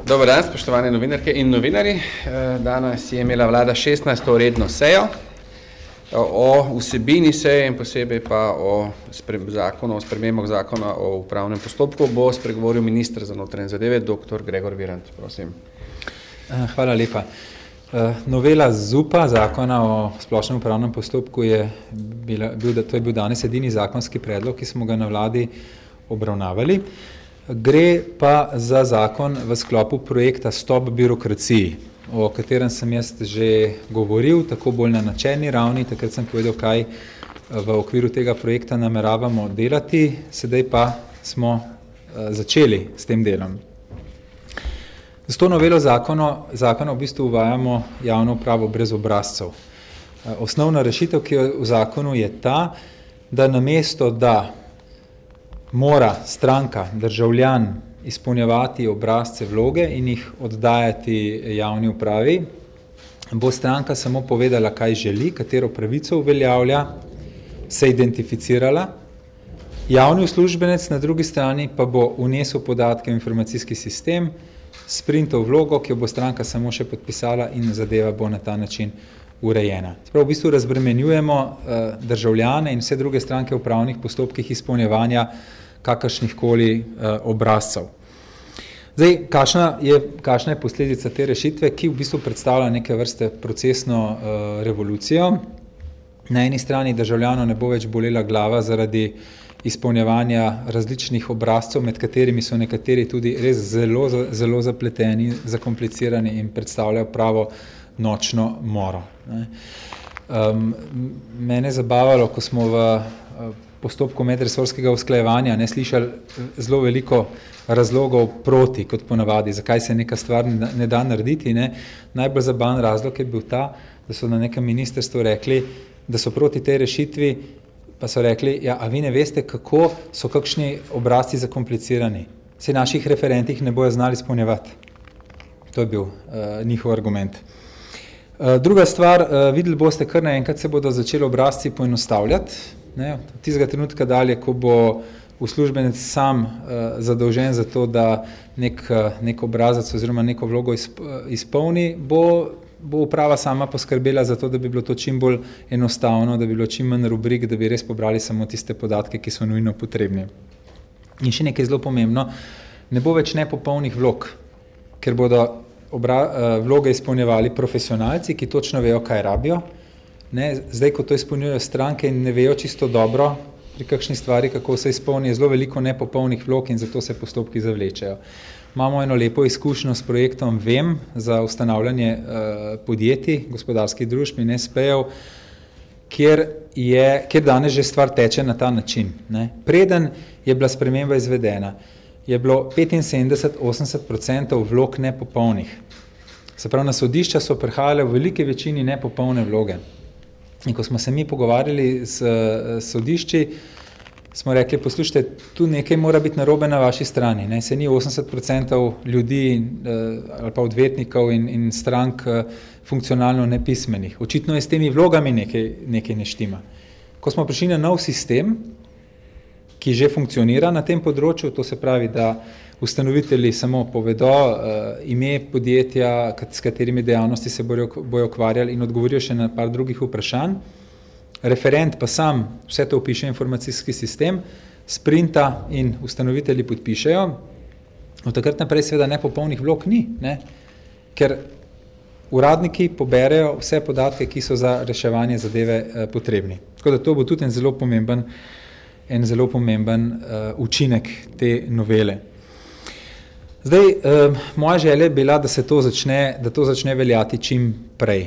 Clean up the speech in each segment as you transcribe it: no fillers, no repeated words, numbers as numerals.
Dober dan, spoštovane novinarke in novinarji. Danes je imela vlada 16. redno sejo. O vsebini seje in posebej pa o spremembah zakona o upravnem postopku bo spregovoril minister za notranje zadeve, dr. Gregor Virant. Prosim. Hvala lepa. Novela ZUP-a, zakona o splošnem upravnem postopku, je bil danes edini zakonski predlog, ki smo ga na vladi obravnavali. Gre pa za zakon v sklopu projekta Stop birokraciji, o katerem sem jaz že govoril, tako bolj na načelni ravni, takrat sem povedal, kaj v okviru tega projekta nameravamo delati, sedaj pa smo začeli s tem delom. Z to novelo zakona v bistvu uvajamo javno upravo brez obrazcev. Osnovna rešitev, ki je v zakonu, je ta, da namesto da mora stranka, državljan izpolnjevati obrazce vloge in jih oddajati javni upravi, bo stranka samo povedala, kaj želi, katero pravico uveljavlja, se identificirala, javni uslužbenec na drugi strani pa bo vnesel podatke v informacijski sistem, sprintal vlogo, ki jo bo stranka samo še podpisala in zadeva bo na ta način urejena. Sprav, v bistvu razbremenjujemo državljane in vse druge stranke v upravnih postopkih izpolnjevanja kakršnihkoli obrazcev. Zdaj, kakšna je posledica te rešitve, ki v bistvu predstavlja neke vrste procesno revolucijo? Na eni strani državljanov ne bo več bolela glava zaradi izpolnjevanja različnih obrazcev, med katerimi so nekateri tudi res zelo zapleteni, zakomplicirani in predstavljajo pravo nočno moro. Mene je zabavalo, ko smo v postopku medresorskega usklajevanja slišali zelo veliko razlogov proti, kot ponavadi, zakaj se neka stvar ne da narediti. Najbolj zabaven razlog je bil ta, da so na nekem ministrstvu rekli, da so proti tej rešitvi, pa so rekli, ja, a vi ne veste, kako so kakšni obrazci zakomplicirani. Vsi naših referentih ne bojo znali izpolnjevati. To je bil njihov argument. Druga stvar, videli boste, kar naenkrat se bodo začeli obrazci poenostavljati. Od tistega trenutka dalje, ko bo uslužbenec sam zadolžen za to, da nek obrazac oziroma neko vlogo izpolni, bo uprava sama poskrbela za to, da bi bilo to čim bolj enostavno, da bi bilo čim manj rubrik, da bi res pobrali samo tiste podatke, ki so nujno potrebni. In še nekaj zelo pomembno, ne bo več nepopolnih vlog, ker bodo vloge izpolnjevali profesionalci, ki točno vejo, kaj rabijo. Zdaj, ko to izpolnjujejo stranke in ne vejo čisto dobro pri kakšni stvari, kako se izpolni, je zelo veliko nepopolnih vlog in zato se postopki zavlečejo. Imamo eno lepo izkušnjo s projektom VEM za ustanavljanje podjetij, gospodarskih družb in SP-jev, kjer danes že stvar teče na ta način. Preden je bila sprememba izvedena, je bilo 75-80% vlog nepopolnih. Se pravi, na sodišča so prihajale v veliki večini nepopolne vloge. In ko smo se mi pogovarjali s sodišči, smo rekli, poslušajte, tu nekaj mora biti narobe na vaši strani. Se ni 80% ljudi ali pa odvetnikov in strank funkcionalno nepismenih. Očitno je s temi vlogami nekaj ne štima. Ko smo prišli na nov sistem, ki že funkcionira na tem področju, to se pravi, da ustanovitelji samo povedo ime podjetja, s katerimi dejavnosti se bojo ukvarjali in odgovorijo še na par drugih vprašanj. Referent pa sam vse to vpiše informacijski sistem, sprinta in ustanovitelji podpišejo. Od takrat naprej seveda nepopolnih vlog ni, ker uradniki poberejo vse podatke, ki so za reševanje zadeve potrebni. Tako da to bo tudi en zelo pomemben učinek te novele. Zdaj, moja želja je bila, da to začne veljati čim prej.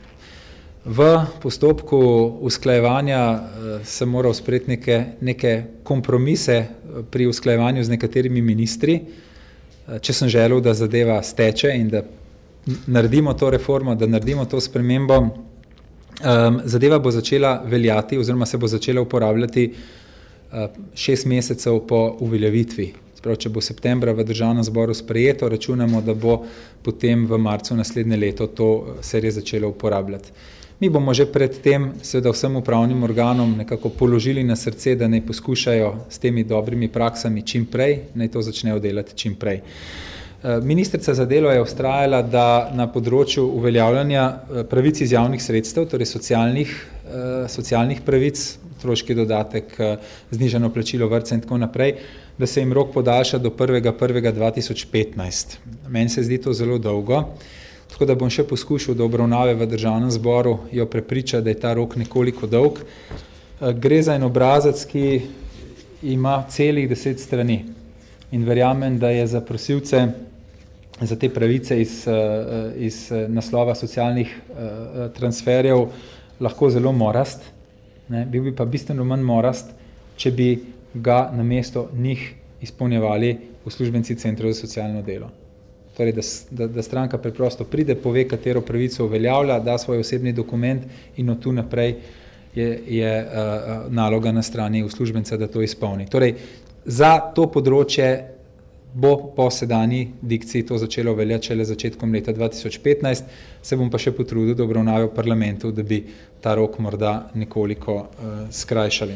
V postopku usklajevanja sem moral sprejeti neke kompromise pri usklajevanju z nekaterimi ministri, če sem želel, da zadeva steče in da naredimo to reformo, da naredimo to spremembo. Zadeva bo začela veljati oziroma se bo začela uporabljati 6 mesecev po uveljavitvi. Sprav, če bo septembra v državnem zboru sprejeto, računamo, da bo potem v marcu naslednje leto to se res začelo uporabljati. Mi bomo že pred tem seveda vsem upravnim organom nekako položili na srce, da naj poskušajo s temi dobrimi praksami čim prej, naj to začnejo delati čim prej. Ministrica za delo je vztrajala, da na področju uveljavljanja pravic iz javnih sredstev, torej socialnih pravic, otroški dodatek, znižano plačilo vrtca in tako naprej, da se jim rok podaljša do 1.1.2015. Meni se zdi to zelo dolgo, tako da bom še poskušal do obravnave v Državnem zboru jo prepričati, da je ta rok nekoliko dolg. Gre za en obrazec, ki ima celih 10 strani in verjamem, da je za prosilce za te pravice iz naslova socialnih transferjev lahko zelo morast, ne, bil bi pa bistveno manj morast, če bi ga namesto njih izpolnjevali uslužbenci centrov za socialno delo. Torej, da stranka preprosto pride, pove, katero pravico uveljavlja, da svoj osebni dokument in od tu naprej je naloga na strani uslužbenca, da to izpolni. Torej, za to področje bo po sedanji dikciji to začelo veljati šele začetkom leta 2015, se bom pa še potrudil, da obravnave v parlamentu, da bi ta rok morda nekoliko skrajšali.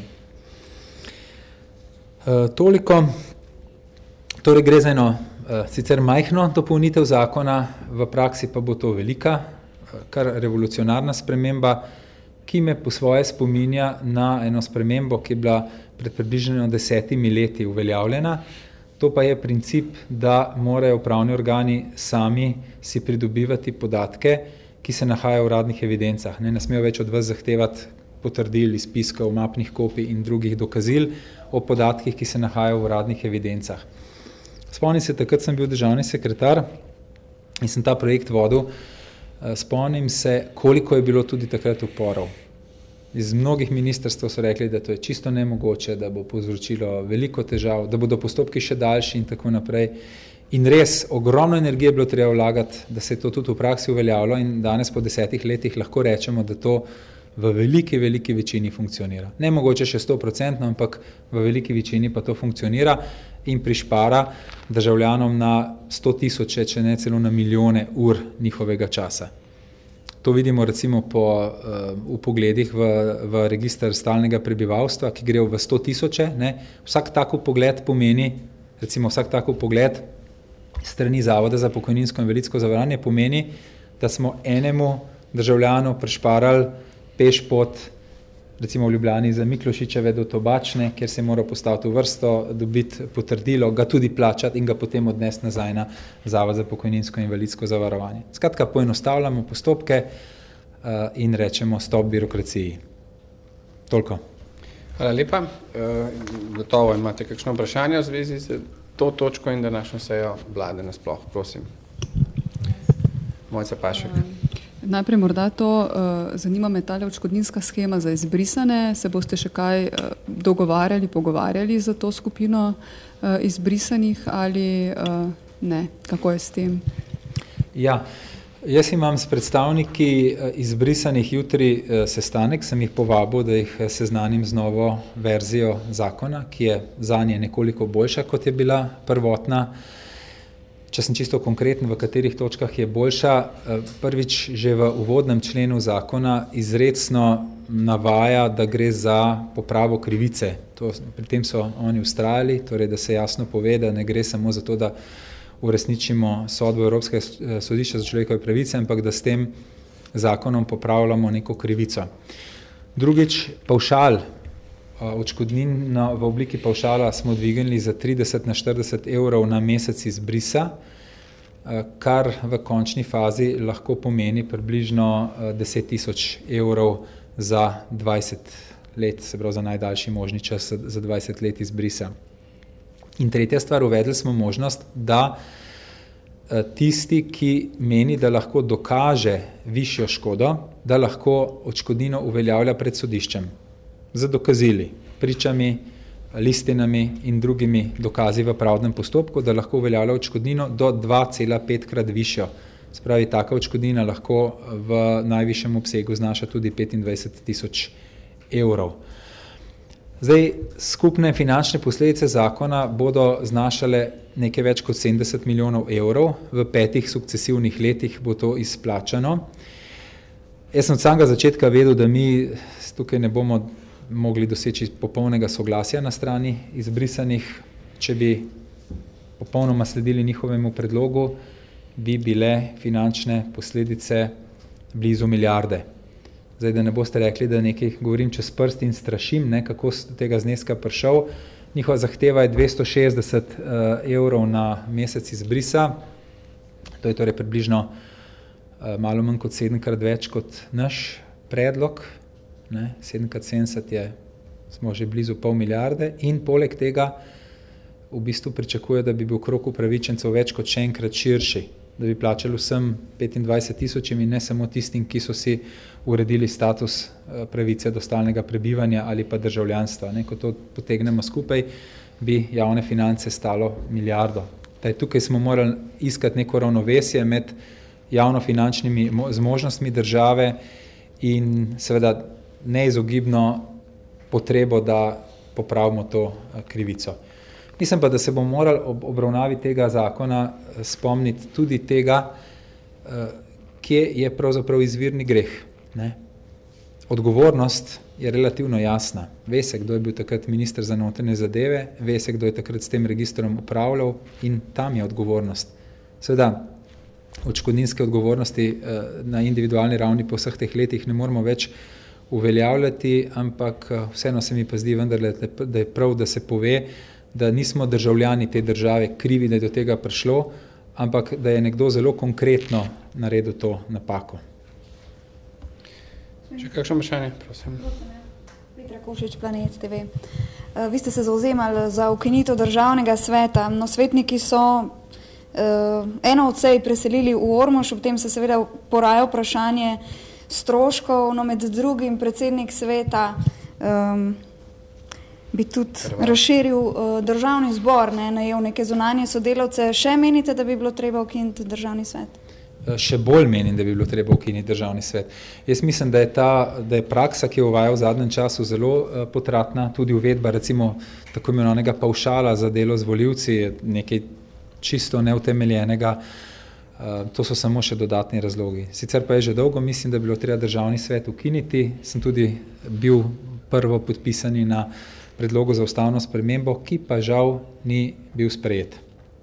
Toliko. Torej gre za eno sicer majhno dopolnitev zakona, v praksi pa bo to velika, kar revolucionarna sprememba, ki me po svoje spominja na eno spremembo, ki je bila pred približno 10 leti uveljavljena. To pa je princip, da morajo upravni organi sami si pridobivati podatke, ki se nahajajo v uradnih evidencah. Ne smejo več od vas zahtevati potrdil, izpiskov, mapnih kopij in drugih dokazil o podatkih, ki se nahajajo v uradnih evidencah. Spomnim se, takrat sem bil državni sekretar in sem ta projekt vodil. Spomnim se, koliko je bilo tudi takrat uporov. Iz mnogih ministrstv so rekli, da to je čisto nemogoče, da bo povzročilo veliko težav, da bodo postopki še daljši in tako naprej. In res, ogromno energije je bilo treba vlagati, da se je to tudi v praksi uveljavilo in danes po 10 letih lahko rečemo, da to v veliki večini funkcionira. Ne mogoče še 100%, ampak v veliki večini pa to funkcionira in prišpara državljanom na 100 000, če ne celo na milijone ur njihovega časa. To vidimo recimo v pogledih v register stalnega prebivalstva, ki gre v 100 000. Vsak tak pogled pomeni, recimo vsak tak pogled strani Zavoda za pokojninsko in invalidsko zavarovanje pomeni, da smo enemu državljanu prišparali peš pot, recimo v Ljubljani za Miklošičeve do Tobačne, kjer se mora postaviti v vrsto, dobiti potrdilo, ga tudi plačati in ga potem odnesti nazaj na Zavod za pokojninsko in invalidsko zavarovanje. Skratka, poenostavljamo postopke in rečemo stop birokraciji. Toliko. Hvala lepa. Gotovo imate kakšno vprašanje v zvezi z to točko in današnjo sejo vlade nasploh. Prosim. Mojca Pašek. Najprej morda to, zanima me tale odškodninska shema za izbrisane. Se boste še kaj pogovarjali za to skupino izbrisanih ali ne? Kako je s tem? Ja, jaz imam s predstavniki izbrisanih jutri sestanek, sem jih povabil, da jih seznanim z novo verzijo zakona, ki je zanje nekoliko boljša, kot je bila prvotna. Če sem čisto konkreten, v katerih točkah je boljša, prvič že v uvodnem členu zakona izrecno navaja, da gre za popravo krivice. Pri tem so oni vztrajali, torej da se jasno pove, da ne gre samo za to, da uresničimo sodbo Evropskega sodišča za človekove pravice, ampak da s tem zakonom popravljamo neko krivico. Drugič, pavšal. Odškodnin v obliki pavšala smo dvignili za 30 na 40 evrov na mesec izbrisa, kar v končni fazi lahko pomeni približno 10 000 evrov za 20 let, se pravi za najdaljši možni čas za 20 let izbrisa. In tretja stvar, uvedli smo možnost, da tisti, ki meni, da lahko dokaže višjo škodo, da lahko odškodnino uveljavlja pred sodiščem. Z dokazili, pričami, listinami in drugimi dokazi v pravdnem postopku, da lahko uveljavlja odškodnino do 2,5-krat višjo. Se pravi, taka odškodnina lahko v najvišjem obsegu znaša tudi 25 000 evrov. Zdaj, skupne finančne posledice zakona bodo znašale nekaj več kot 70 milijonov evrov, v 5 sukcesivnih letih bo to izplačano. Jaz sem od samega začetka vedel, da mi tukaj ne bomo mogli doseči popolnega soglasja na strani izbrisanih. Če bi popolnoma sledili njihovemu predlogu, bi bile finančne posledice blizu milijarde. Zdaj, da ne boste rekli, da nekaj govorim čez prst in strašim, kako do tega zneska prišel. Njihova zahteva je 260 evrov na mesec izbrisa, to je torej približno malo manj kot 7-krat več kot naš predlog, 7x70 smo že blizu pol milijarde in poleg tega v bistvu pričakuje, da bi bil krog upravičencev več kot še enkrat širši, da bi plačali vsem 25 000 in ne samo tistim, ki so si uredili status pravice do stalnega prebivanja ali pa državljanstva. Ko to potegnemo skupaj, bi javne finance stalo milijardo. Tukaj smo morali iskati neko ravnovesje med javnofinančnimi zmožnostmi države in seveda neizogibno potrebo, da popravimo to krivico. Mislim pa, da se bomo morali ob obravnavi tega zakona spomniti tudi tega, kje je pravzaprav izvirni greh. Odgovornost je relativno jasna. Ve se, kdo je bil takrat minister za notranje zadeve, ve se, kdo je takrat s tem registrom upravljal in tam je odgovornost. Seveda, odškodninske odgovornosti na individualni ravni po vseh teh letih ne moramo več uveljavljati, ampak vseeno se mi pa zdi vendarle, da je prav, da se pove, da nismo državljani te države krivi, da je do tega prišlo, ampak da je nekdo zelo konkretno naredil to napako. Še kakšno vprašanje, prosim? Petra Košič, Planet TV. Vi ste se zavzemali za ukinitev državnega sveta, no svetniki so eno od sej preselili v Ormož, ob tem se seveda poraja vprašanje stroškov, no med drugim predsednik sveta bi tudi razširil državni zbor, najel neke zunanje sodelavce. Še menite, da bi bilo treba ukiniti državni svet? Še bolj menim, da bi bilo treba ukiniti državni svet. Jaz mislim, da je praksa, ki jo uvaja v zadnjem času, zelo potratna, tudi uvedba recimo tako imenovanega pavšala za delo z volivci, nekaj čisto neutemeljenega. To so samo še dodatni razlogi. Sicer pa je že dolgo mislim, da bi bilo treba državni svet ukiniti. Sem tudi bil prvo podpisani na predlogu za ustavno spremembo, ki pa žal ni bil sprejet.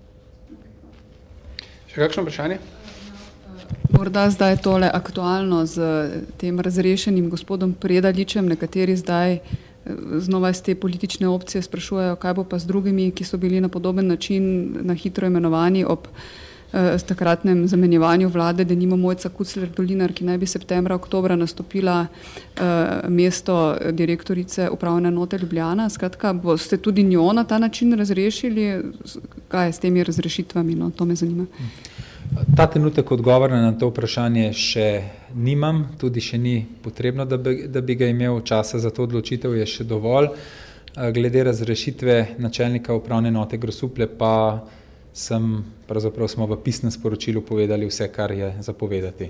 Še kakšno vprašanje? Morda zdaj je tole aktualno z tem razrešenim gospodom Predaličem. Nekateri zdaj znova iz te politične opcije sprašujejo, kaj bo pa z drugimi, ki so bili na podoben način na hitro imenovani ob takratnem zamenjevanju vlade, denimo Mojca Kucler-Dolinar, ki naj bi septembra, oktobra nastopila mesto direktorice upravne enote Ljubljana. Skratka, boste tudi njo na ta način razrešili? Kaj je s temi razrešitvami? No, to me zanima. Ta trenutek odgovora na to vprašanje še nimam, tudi še ni potrebno, da bi ga imel. Časa za to odločitev je še dovolj. Glede razrešitve načelnika upravne enote Grosuplje pa smo v pisnem sporočilu povedali vse, kar je za povedati.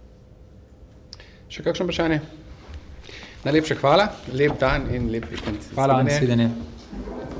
Še kakšno vprašanje? Najlepša hvala, lep dan in lep vikend. Hvala, nasvidenje.